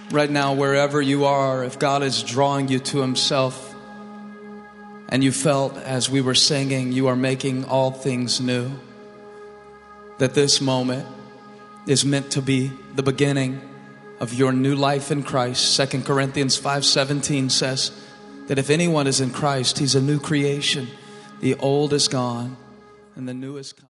Right now, wherever you are, if God is drawing you to Himself, and you felt as we were singing, you are making all things new, that this moment is meant to be the beginning of your new life in Christ. 2 Corinthians 5:17 says that if anyone is in Christ, he's a new creation. The old is gone and the new is come.